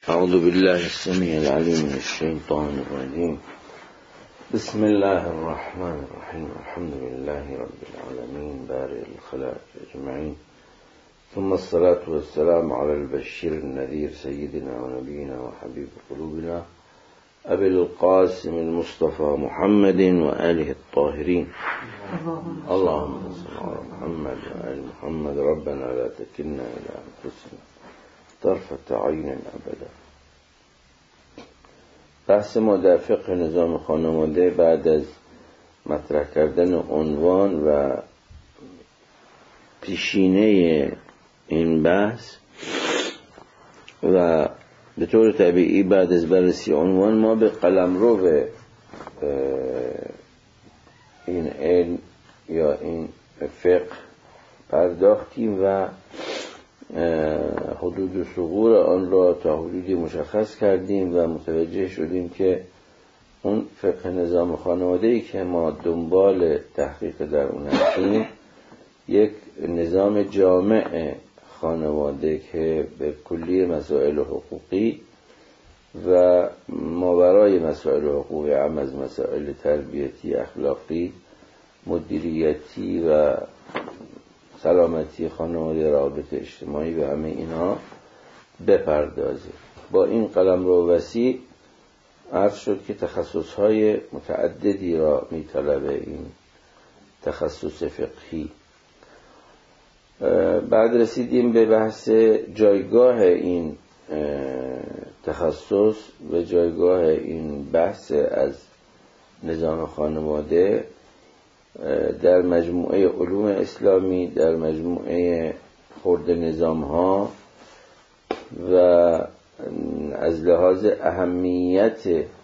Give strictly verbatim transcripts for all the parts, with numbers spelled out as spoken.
اعوذ بالله السمیع العلیم من الشیطان الرجیم. بسم الله الرحمن الرحیم. الحمد لله رب العالمین بارئ الخلائق اجمعین، ثم الصلاة والسلام على البشير النذير سيدنا ونبينا وحبيب قلوبنا أبي القاسم المصطفى محمد وآله الطاهرين. اللهم صل على محمد وآل محمد. ربنا لا تكلنا إلى أنفسنا طرفة عين أبدا. بحث ما در فقه نظام خانواده بعد از مطرح کردن عنوان و پیشینه این بحث و به طور طبیعی بعد از بررسی عنوان ما به قلمرو این علم یا این فقه پرداختیم و حدود و ثغور آن را تا حدودی مشخص کردیم و متوجه شدیم که اون فقه نظام خانواده‌ای که ما دنبال تحقیق در اون هستیم یک نظام جامع خانواده که به کلی مسائل حقوقی و ماورای مسائل حقوقی هم از مسائل تربیتی، اخلاقی، مدیریتی و سلامتی خانواده، روابط اجتماعی و همه اینها بپردازه. با این قلمرو وسیع عرض شد که تخصصهای متعددی را میطلبه این تخصص فقهی. بعد رسیدیم به بحث جایگاه این تخصص و جایگاه این بحث از نظام خانواده در مجموعه علوم اسلامی، در مجموعه خرد نظام ها و از لحاظ اهمیت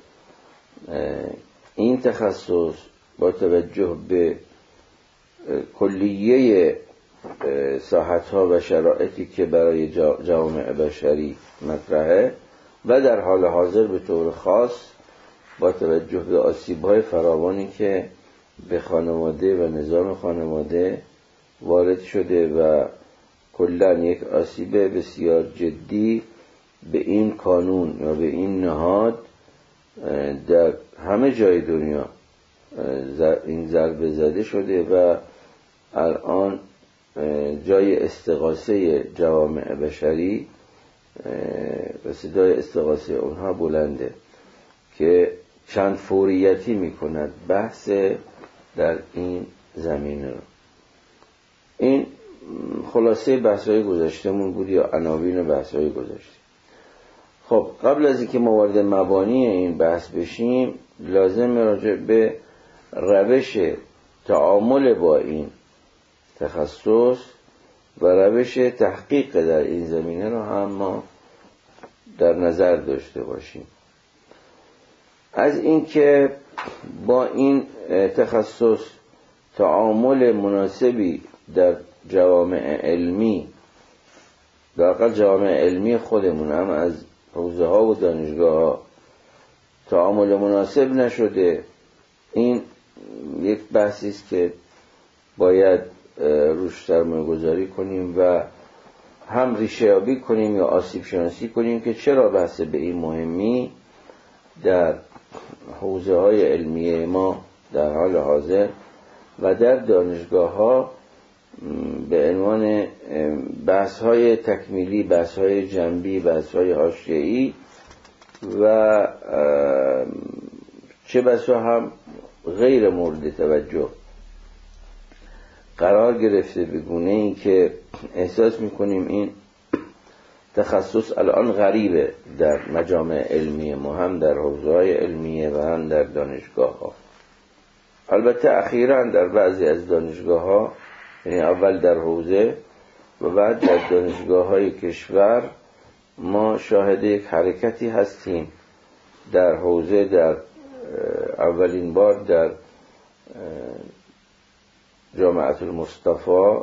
این تخصص با توجه به کلیه ساحت‌ها و شرایطی که برای جوامع بشری مطرحه و در حال حاضر به طور خاص با توجه به آسیب‌های فراوانی که به خانواده و نظام خانواده وارد شده و کلاً یک آسیب بسیار جدی به این کانون یا به این نهاد در همه جای دنیا این ضربه زده شده و الان جای استغاثه جوامع بشری و صدای استغاثه اونها بلنده که چند فوریتی میکند بحث در این زمینه رو. این خلاصه بحث‌های گذشتمون بود یا عناوین بحث‌های گذشته. خب قبل از اینکه ما وارد مبانی این بحث بشیم لازم راجع به روش تعامل با این تخصص و روش تحقیق در این زمینه رو هم ما در نظر داشته باشیم. از اینکه با این تخصص تعامل مناسبی در جوامع علمی، در واقع جوامع علمی خودمون هم از حوزه ها و دانشگاه ها تعامل مناسب نشده، این یک بحثی است که باید روش سرمایه گذاری کنیم و هم ریشه یابی کنیم یا آسیب شناسی کنیم که چرا بحث به این مهمی در حوزه های علمیه ما در حال حاضر و در دانشگاه ها به عنوان بحث های تکمیلی، بحث های جنبی، بحث های حاشیه‌ای و چه بسا هم غیر مورد توجه قرار گرفته، به گونه این که احساس میکنیم این تخصص الان غریبه در مجامع علمی ما، هم در حوزه‌های علمیه و هم در دانشگاه ها. البته اخیراً در بعضی از دانشگاه ها، یعنی اول در حوزه و بعد در دانشگاه های کشور، ما شاهد یک حرکتی هستیم در حوزه. در اولین بار در جامعة المصطفى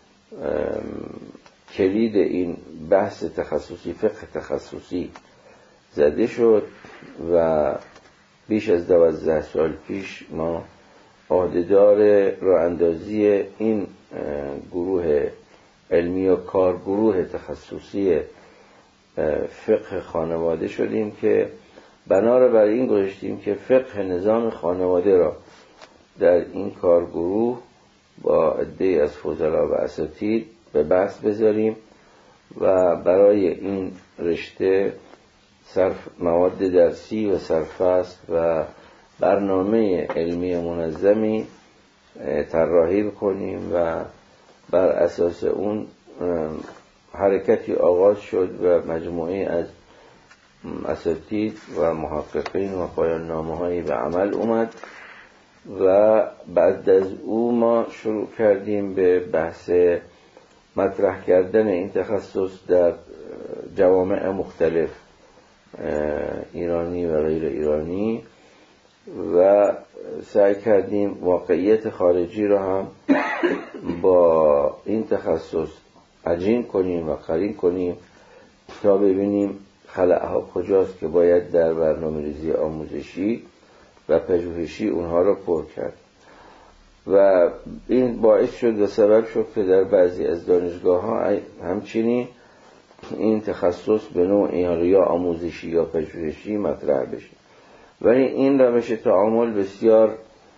کلید این بحث تخصصی، فقه تخصصی زده شد و بیش از دوازده سال پیش ما عهدهدار راه اندازی این گروه علمی و کارگروه تخصصی فقه خانواده شدیم که بنا را برای این گذاشتیم که فقه نظام خانواده را در این کارگروه با عده‌ای از فضلا و اساتید به بحث بذاریم و برای این رشته صرف مواد درسی و سرفصل و برنامه علمی منظمی طراحی بکنیم و بر اساس اون حرکتی آغاز شد و مجموعه از اساتید و محققین و پایان نامه‌هایی به عمل اومد و بعد از او ما شروع کردیم به بحث مطرح کردن این تخصص در جوامع مختلف ایرانی و غیر ایرانی و سعی کردیم واقعیت خارجی را هم با این تخصص عجین کنیم و قرین کنیم تا ببینیم خلأها کجاست که باید در برنامه‌ریزی آموزشی و پژوهشی اونها را پر کرد و این باعث شد و سبب شد که در بعضی از دانشگاه ها همچنین این تخصص به نوعی یا آموزشی یا پژوهشی مطرح بشه، ولی این روش تعامل بسیار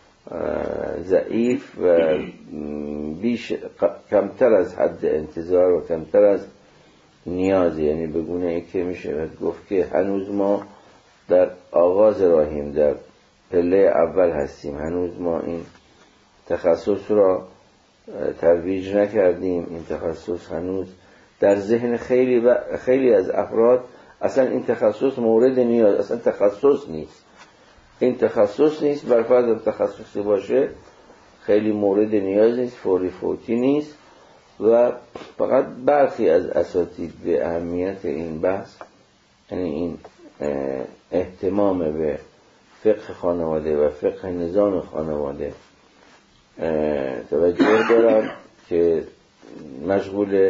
ضعیف و بیش کمتر از حد انتظار و کمتر از نیاز، یعنی به گونه ای که میشه گفت که هنوز ما در آغاز راهیم، در پله اول هستیم، هنوز ما این تخصص را ترویج نکردیم. این تخصص هنوز در ذهن خیلی و خیلی از افراد اصلا این تخصص مورد نیاز، اصلا تخصص نیست. این تخصص نیست، بر فرض تخصصی باشه خیلی مورد نیاز نیست، فوری فوتی نیست و فقط برخی از اساتید به اهمیت این بحث، یعنی این اهتمام به فقه خانواده و فقه نظام خانواده توجه دارن که مشغول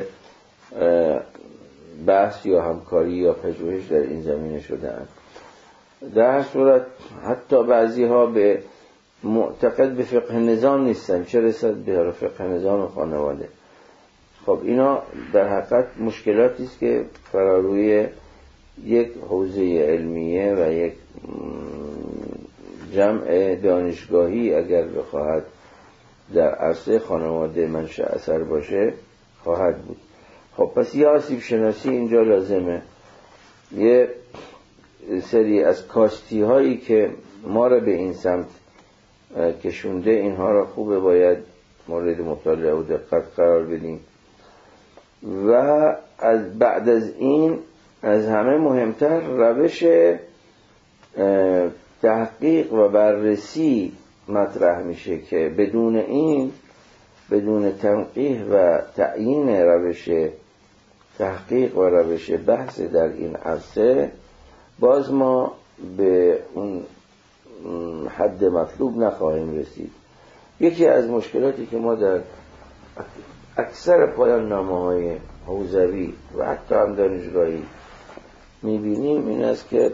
بحث یا همکاری یا پژوهش در این زمینه شده‌اند. در هر صورت حتی بعضی ها به معتقد به فقه نظام نیستن، چه رسد به فقه نظام خانواده. خب اینا در حقیقت مشکلاتی است که فراروی یک حوزه علمیه و یک جمع دانشگاهی اگر بخواهد در عرصه خانواده منشأ اثر باشه خواهد بود. خب پس یه آسیب شناسی اینجا لازمه، یه سری از کاستی هایی که ما را به این سمت کشونده اینها را خوبه باید مورد مطالعه و دقت قرار بدیم و از بعد از این از همه مهمتر روش تحقیق و بررسی مطرح میشه که بدون این بدون تنقیح و تعیین روش تحقیق و روش بحث در این عرصه باز ما به اون حد مطلوب نخواهیم رسید. یکی از مشکلاتی که ما در اکثر پایان نامه‌های حوزوی و حتی هم دانشگاهی میبینیم این است که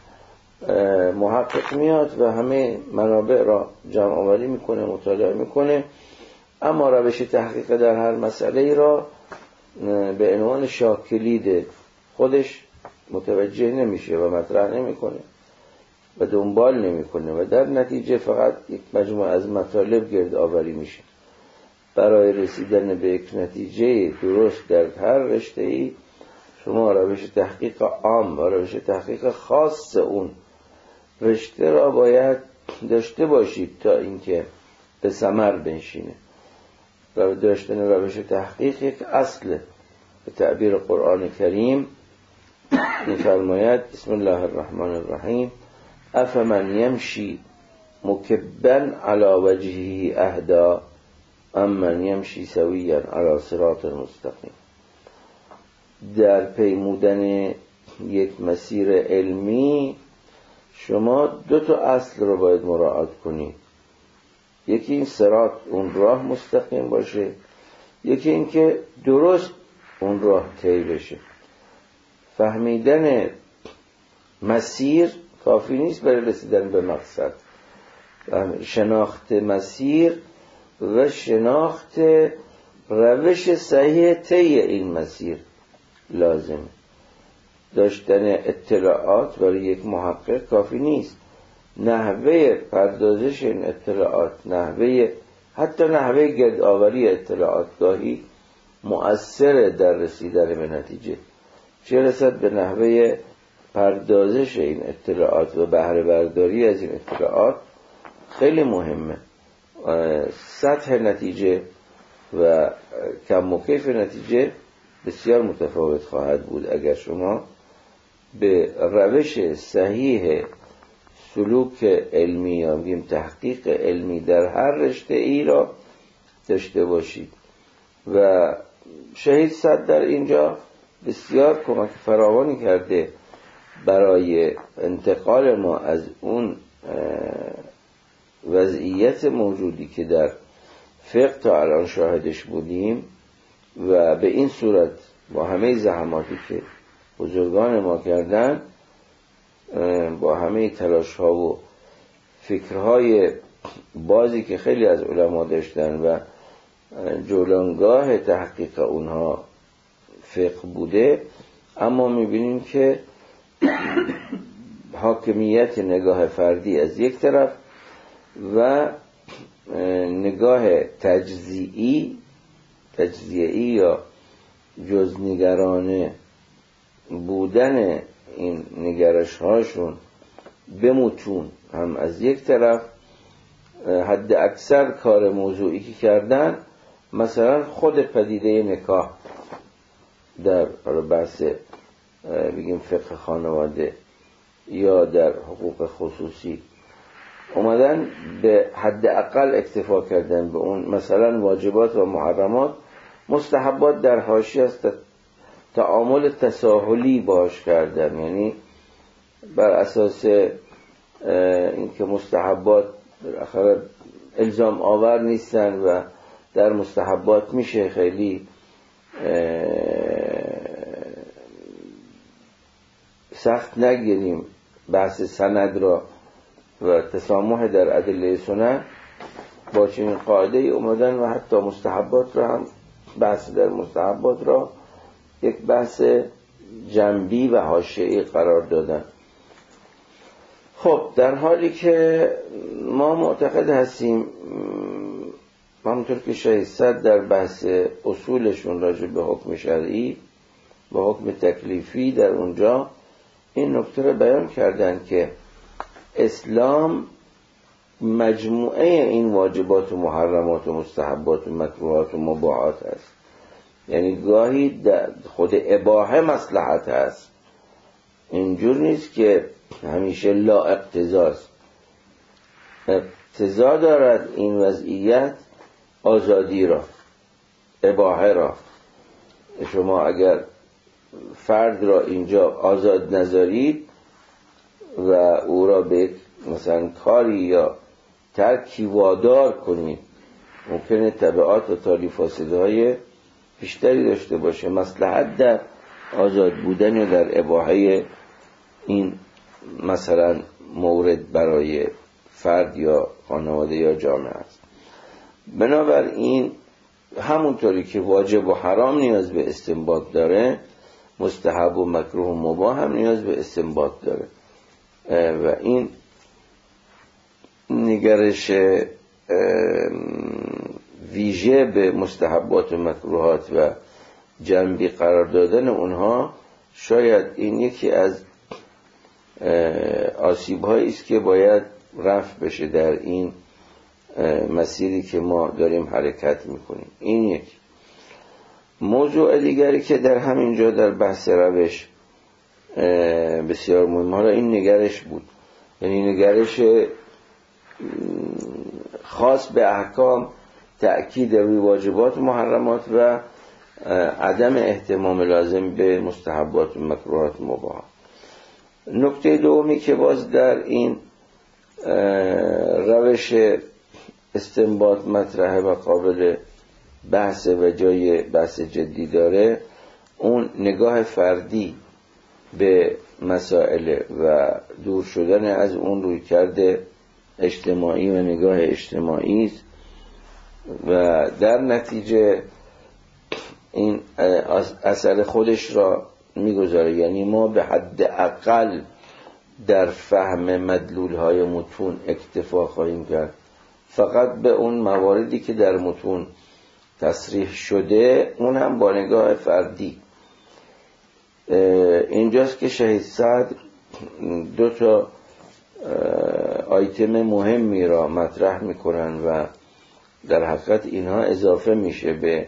محقق میاد و همه منابع را جمع آوری میکنه، مطالعه میکنه، اما روش تحقیق در هر مسئله را به عنوان شاکلید خودش متوجه نمیشه و مطرح نمیکنه و دنبال نمیکنه و در نتیجه فقط یک مجموعه از مطالب گرد آوری میشه. برای رسیدن به یک نتیجه درست در هر رشته‌ای شما روش تحقیق عام و روش تحقیق خاص اون رشته را باید داشته باشید تا اینکه به ثمر بنشینه. و داشتن روش تحقیق یک اصله. به تعبیر قرآن کریم می‌فرماید بسم الله الرحمن الرحیم افمن یمشی مکبا علی وجهه اهدی امن یمشی سویا علی صراط مستقیم. در پیمودن یک مسیر علمی شما دو تا اصل رو باید مراعات کنید. یکی این صراط، اون راه مستقیم باشه، یکی این که درست اون راه طی بشه. فهمیدن مسیر کافی نیست برای رسیدن به مقصد. شناخت مسیر و شناخت روش صحیح طی این مسیر لازم. داشتن اطلاعات برای یک محقق کافی نیست. نحوه پردازش این اطلاعات، نحوه حتی نحوه گردآوری اطلاعات گاهی مؤثر در رسیدن به نتیجه، چه رسد به نحوه پردازش این اطلاعات و بهره برداری از این اطلاعات خیلی مهمه. سطح نتیجه و کم و کیف نتیجه بسیار متفاوت خواهد بود اگر شما به روش صحیح سلوک علمی یا بگیم تحقیق علمی در هر رشته ای را داشته باشید. و شهید صدر در اینجا بسیار کمک فراوانی کرده برای انتقال ما از اون وضعیت موجودی که در فقه تا الان شاهدش بودیم و به این صورت با همه زحماتی که بزرگان ما کردن، با همه تلاش ها و فکرهای بازی که خیلی از علما داشتن و جولانگاه تحقیق اونها فقه بوده، اما میبینیم که حاکمیت نگاه فردی از یک طرف و نگاه تجزیئی تجزیه‌ای یا جزنگرانه بودن این نگرش هاشون به متون هم از یک طرف، حد اکثر کار موضوعی که کردن، مثلا خود پدیده نکاح در بحث بگیم فقه خانواده یا در حقوق خصوصی اومدن به حد اقل اکتفا کردن به اون، مثلا واجبات و محرمات، مستحبات در حاشیه است، تعامل تساهلی باش کردن، یعنی بر اساس اینکه مستحبات بالاخره الزام آور نیستن و در مستحبات میشه خیلی سخت نگیریم بحث سند را و تسامح در ادله سنت، با چنین قاعده ای اومدن و حتی مستحبات را هم، بحث در مستحبات را یک بحث جنبی و حاشیه‌ای قرار دادن. خب در حالی که ما معتقد هستیم، همونطور که شهید صدر در بحث اصولشون راجع به حکم شرعی و حکم تکلیفی در اونجا این نکته رو بیان کردن که اسلام مجموعه این واجبات و محرمات و مستحبات و مکروهات و مباحات است. یعنی گاهی خود اباحه مصلحت است، اینجور نیست که همیشه لا اقتضاست. اقتضا دارد این وضعیت آزادی را، اباحه را. شما اگر فرد را اینجا آزاد نذارید و او را به مثلا کاری یا ترکی وادار کنید، ممکنه تبعات و تالی فاسده های بیشتری داشته باشه. مصلحت در آزاد بودن یا در اباحه این مثلا مورد برای فرد یا خانواده یا جامعه است. بنابراین همونطوری که واجب و حرام نیاز به استنباط داره، مستحب و مکروه و مباح هم نیاز به استنباط داره و این نگرش ویژه به مستحبات و مکروهات و جنبی قرار دادن اونها، شاید این یکی از آسیب‌هایی است که باید رفع بشه در این مسیری که ما داریم حرکت میکنیم. این یک موضوع دیگری که در همین جا در بحث روش بسیار مهم، حالا این نگرش بود، یعنی نگرش خاص به احکام، تأکید روی واجبات و محرمات و عدم اهتمام لازم به مستحبات و مکروهات و مباحات. نکته دومی که باز در این روش استنباط مطرحه و قابل بحث و جای بحث جدی داره، اون نگاه فردی به مسائل و دور شدن از اون روی کرده اجتماعی و نگاه اجتماعی است و در نتیجه این اثر خودش را میگذاره. یعنی ما به حد اقل در فهم مدلول های متون اکتفا خواهیم کرد، فقط به اون مواردی که در متون تصریح شده، اون هم با نگاه فردی. اینجاست که شهید سعد دو تا آیتم مهمی را مطرح میکنن و در حقیقت اینها اضافه میشه به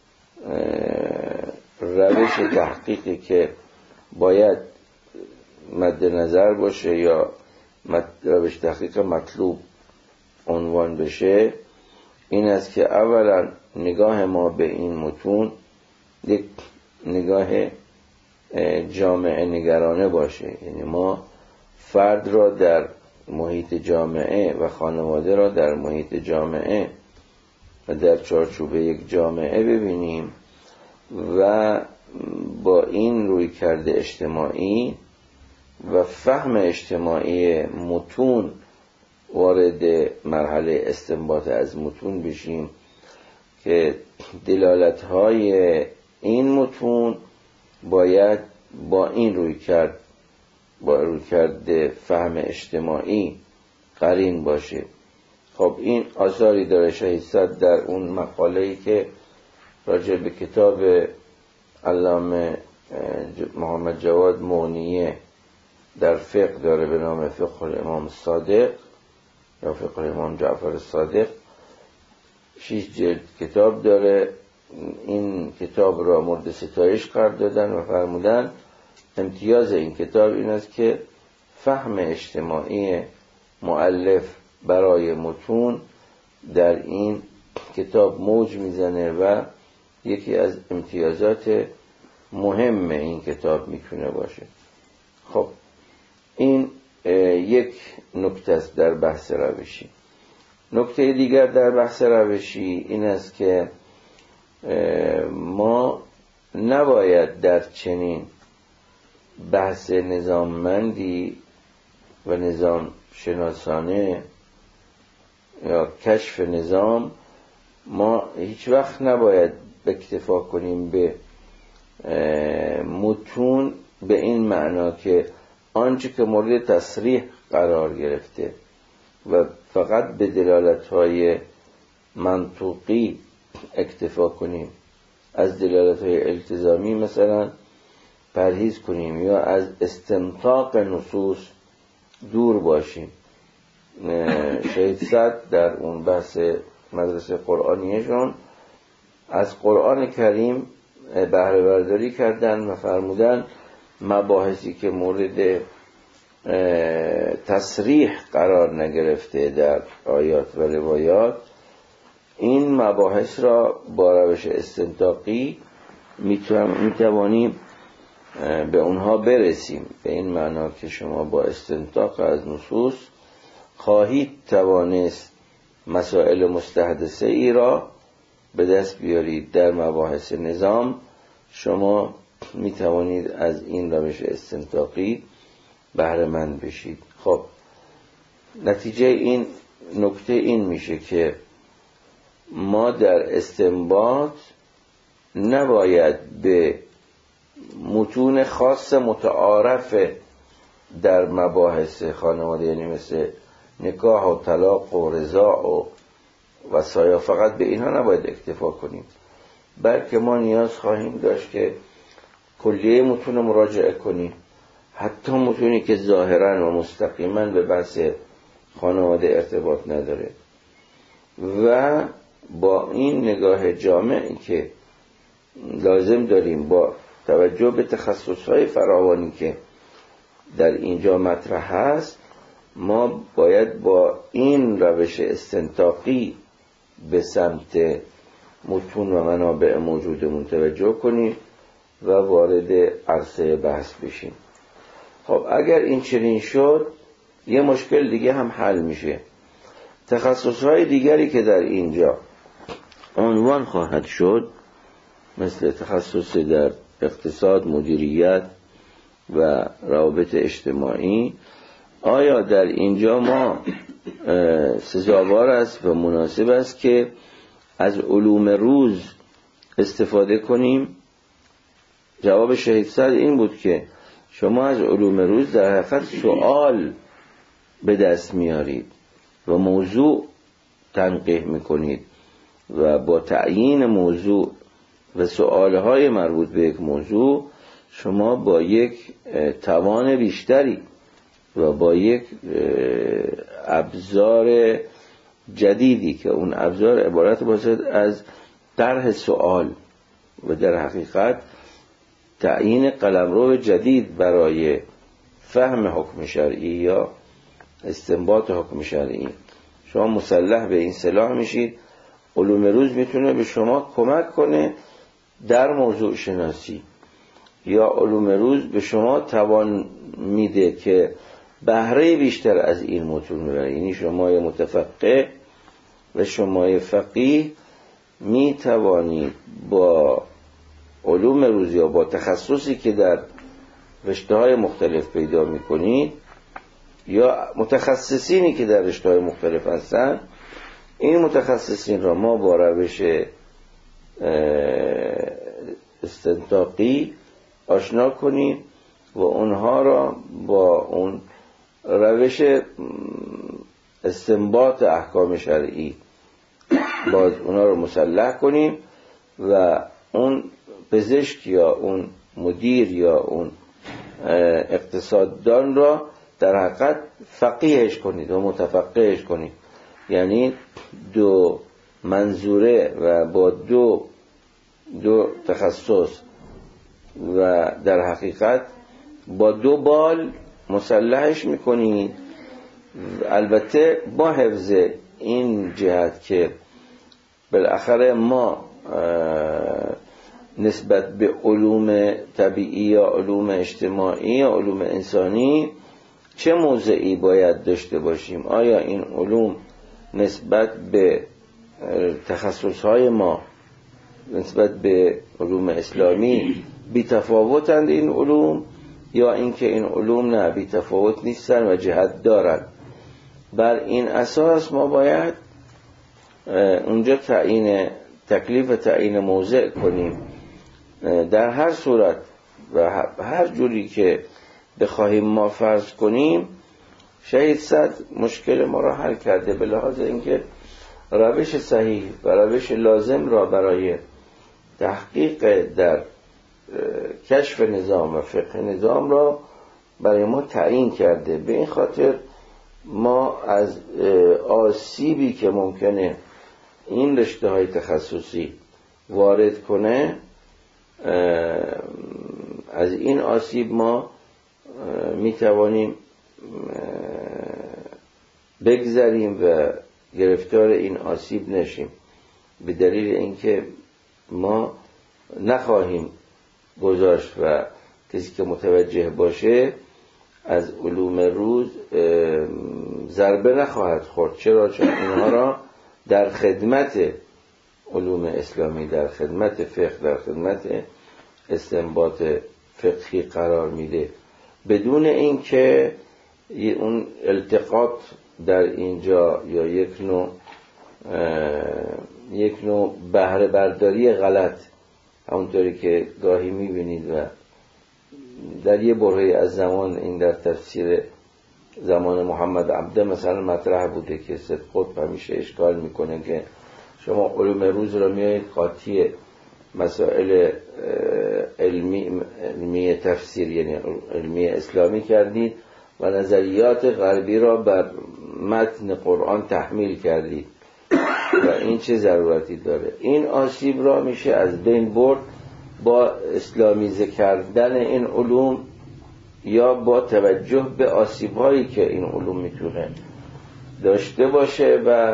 روش تحقیقی که باید مد نظر باشه یا روش تحقیق مطلوب عنوان بشه. این است که اولا نگاه ما به این متون یک نگاه جامعه نگرانه باشه، یعنی ما فرد را در محیط جامعه و خانواده را در محیط جامعه و در چارچوب یک جامعه ببینیم و با این رویکرد اجتماعی و فهم اجتماعی متون وارد مرحله استنباط از متون بشیم که دلالت‌های این متون باید با این رویکرد با رویکرد فهم اجتماعی قرین باشه. خب این آثاری داره شهید سعد در اون مقاله‌ای که راجع به کتاب علامه محمد جواد مغنیه در فقه داره به نام فقه الامام صادق یا فقه امام جعفر صادق. شش جلد کتاب داره. این کتاب را مورد ستایش قرار دادن و فرمودن امتیاز این کتاب این است که فهم اجتماعی مؤلف برای متون در این کتاب موج میزنه و یکی از امتیازات مهم این کتاب میتونه باشه. خب این یک نکته است در بحث روشی. نکته دیگر در بحث روشی این است که ما نباید در چنین بحث نظاممندی و نظام شناسانه یا کشف نظام ما هیچ وقت نباید اکتفا کنیم به متون به این معنا که آنچه که مورد تصریح قرار گرفته و فقط به دلالت‌های منطوقی اکتفا کنیم، از دلالت‌های التزامی مثلا پرهیز کنیم یا از استنطاق نصوص دور باشیم. شهید سعد در اون بحث مدرسه قرآنیشون از قرآن کریم بهره برداری کردن و فرمودن مباحثی که مورد تصریح قرار نگرفته در آیات و روایات، این مباحث را با روش استنطاقی میتوانیم به اونها برسیم، به این معنا که شما با استنطاق از نصوص خواهید توانست مسائل مستحدثه ای را به دست بیارید. در مباحث نظام شما می توانید از این روش استنطاقی بهره مند بشید. خب نتیجه این نکته این میشه که ما در استنباط نباید به متون خاص متعارف در مباحث خانواده، یعنی مثل نکاح و طلاق و رضاع و وصایا، فقط به اینها نباید اکتفا کنیم، بلکه ما نیاز خواهیم داشت که کلیه متون مراجعه کنیم، حتی متونی که ظاهرا و مستقیما به بحث خانواده ارتباط نداره، و با این نگاه جامعی که لازم داریم با توجه به تخصصهای فراوانی که در اینجا مطرح هست، ما باید با این روش استنطاقی به سمت متون و منابع موجودمون توجه کنیم و وارد عرصه بحث بشیم. خب اگر این چنین شد یه مشکل دیگه هم حل میشه. تخصصهای دیگری که در اینجا عنوان خواهد شد، مثل تخصص در اقتصاد، مدیریت و روابط اجتماعی، آیا در اینجا ما سزاوار است و مناسب است که از علوم روز استفاده کنیم جواب شهید سعد این بود که شما از علوم روز در حقیقت سوال به دست میارید و موضوع تنقیح میکنید و با تعیین موضوع و سوالهای مربوط به یک موضوع شما با یک توان بیشتری و با یک ابزار جدیدی که اون ابزار عبارت باشد از طرح سوال و در حقیقت تعیین قلمرو جدید برای فهم حکم شرعی یا استنباط حکم شرعی، شما مسلح به این سلاح میشید. علوم روز میتونه به شما کمک کنه در موضوع شناسی، یا علوم روز به شما توان میده که بهره بیشتر از این متون ببرید. یعنی شما متفقه و شما فقیه می توانید با علوم روز یا با تخصصی که در رشته‌های مختلف پیدا میکنید یا متخصصینی که در رشته‌های مختلف هستن، این متخصصین را ما با روش استنطاقی آشنا کنیم و اونها را با اون روش استنباط احکام شرعی باز اونها رو مسلح کنیم و اون پزشک یا اون مدیر یا اون اقتصاددان را در حقیقت فقیهش کنید و متفقهش کنید. یعنی دو منظوره و با دو دو تخصص و در حقیقت با دو بال مسلحش میکنید، البته با حفظ این جهت که بالاخره ما نسبت به علوم طبیعی یا علوم اجتماعی یا علوم انسانی چه موضعی باید داشته باشیم. آیا این علوم نسبت به تخصصهای ما، نسبت به علوم اسلامی بی تفاوتند این علوم، یا اینکه این علوم نه بی تفاوت نیستن و جهت دارند؟ بر این اساس ما باید اونجا تعیین تکلیف تعیین موضع کنیم. در هر صورت و هر جوری که بخواهیم ما فرض کنیم، شهید سعد مشکل ما را حل کرده به لحاظ اینکه روش صحیح و روش لازم را برای تحقیق در کشف نظام و فقه نظام را برای ما تعیین کرده. به این خاطر ما از آسیبی که ممکنه این رشته های تخصصی وارد کنه، از این آسیب ما می توانیم بگذریم و گرفتار این آسیب نشیم، به دلیل اینکه ما نخواهیم گذاشت و کسی که متوجه باشه از علوم روز ضربه نخواهد خورد. چرا؟ چون اینها را در خدمت علوم اسلامی، در خدمت فقه، در خدمت استنباط فقهی قرار میده، بدون اینکه اون التقاط در اینجا یا یک نوع یک نوع بهره برداری غلط، همونطوری که گاهی میبینید و در یه برهه‌ای از زمان این در تفسیر زمان محمد عبده مثلا مطرح بوده که سید قطب همیشه اشکال میکنه که شما علوم روز را میایید قاطی مسائل علمی, علمی تفسیر یعنی علمی اسلامی کردید و نظریات غربی را بر متن قرآن تحمیل کردید و این چه ضرورتی داره؟ این آسیب را میشه از بین برد با اسلامیزه کردن این علوم یا با توجه به آسیب هایی که این علوم میتونه داشته باشه و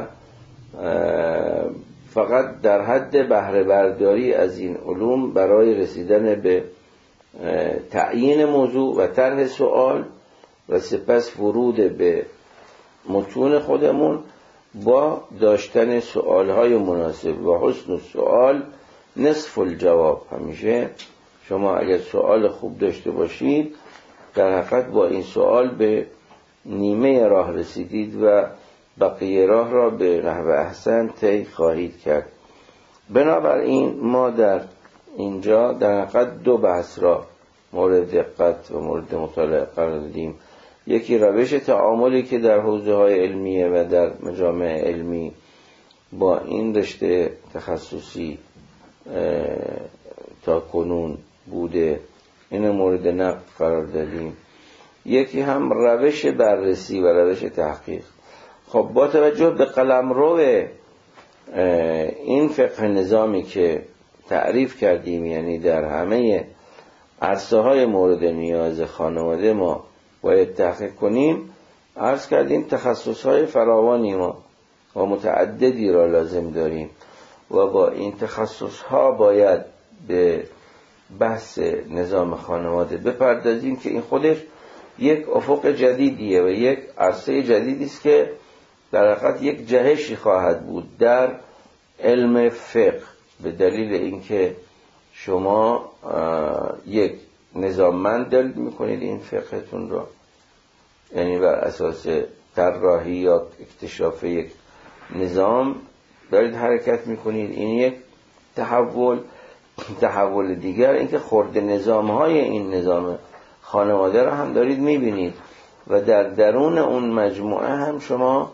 فقط در حد بهره برداری از این علوم برای رسیدن به تعیین موضوع و طرح سوال و سپس ورود به متون خودمون با داشتن سوالهای مناسب و حسن السؤال نصف الجواب. همیشه شما اگر سوال خوب داشته باشید در حقیقت با این سوال به نیمه راه رسیدید و بقیه راه را به نحو احسن طی خواهید کرد. بنابراین ما در اینجا در حقیقت دو بحث را مورد دقت و مورد مطالعه قرار دادیم. یکی روش تعاملی که در حوزه های علمیه و در مجامع علمی با این رشته تخصصی تا کنون بوده، این مورد نقد قرار دادیم. یکی هم روش بررسی و روش تحقیق. خب با توجه به قلمرو این فقه نظامی که تعریف کردیم، یعنی در همه عرصه های مورد نیاز خانواده ما باید تحقیق کنیم، عرض کردیم تخصص های فراوانی ما و متعددی را لازم داریم و با این تخصص ها باید به بحث نظام خانواده بپردازیم که این خودش یک افق جدیدیه و یک عرصه جدیدی است که در حقیقت یک جهشی خواهد بود در علم فقه، به دلیل اینکه شما یک نظاممند دارید میکنید این فقهتون را، یعنی بر اساس طراحی یا اکتشاف یک نظام دارید حرکت میکنید. این یک تحول. تحول دیگر اینکه خرد نظام های این نظام خانواده را هم دارید میبینید و در درون اون مجموعه هم شما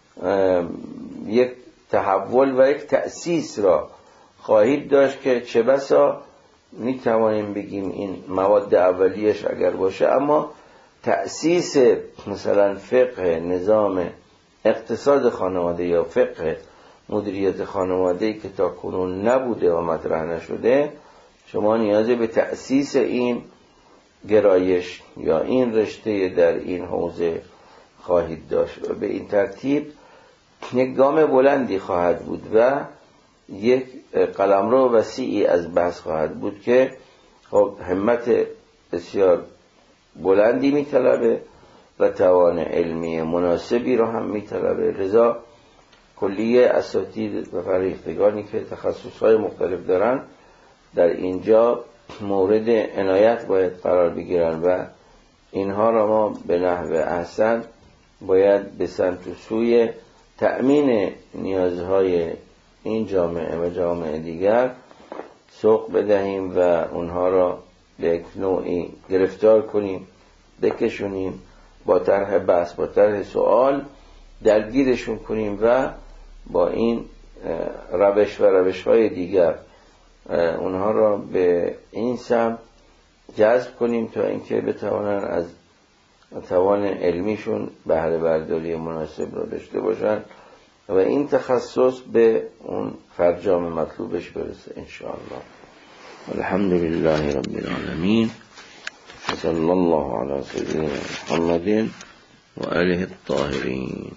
یک تحول و یک تأسیس را خواهید داشت که چه بسا میتوانیم بگیم این مواد اولیش اگر باشه، اما تأسیس مثلا فقه نظام اقتصاد خانواده یا فقه مدیریت خانواده که تا کنون نبوده و مطرح نشده، شما نیازی به تأسیس این گرایش یا این رشته در این حوزه خواهید داشت و به این ترتیب یک گام بلندی خواهد بود و یک قلمرو وسیعی از بحث خواهد بود که خب همت بسیار بلندی میطلبه و توان علمی مناسبی را هم میطلبه. لذا کلیه اساتید و فرهیختگانی که تخصصهای مختلف دارن در اینجا مورد عنایت باید قرار بگیرن و اینها را ما به نحو احسن باید به سمت و سوی تأمین نیازهای این جامعه و جامعه دیگر سوق بدهیم و اونها را به یک نوعی گرفتار کنیم، بکشونیم، با طرح بحث با طرح سوال درگیرشون کنیم و با این روش و روش های دیگر اونها را به این سمت جذب کنیم تا اینکه بتوانن از توان علمیشون بهره برداری مناسب را داشته باشن و این تخصص به اون فرجام مطلوبش برسه انشاءالله. الحمد لله رب العالمین. صلی الله علی سیدنا محمد و آله الطاهرین.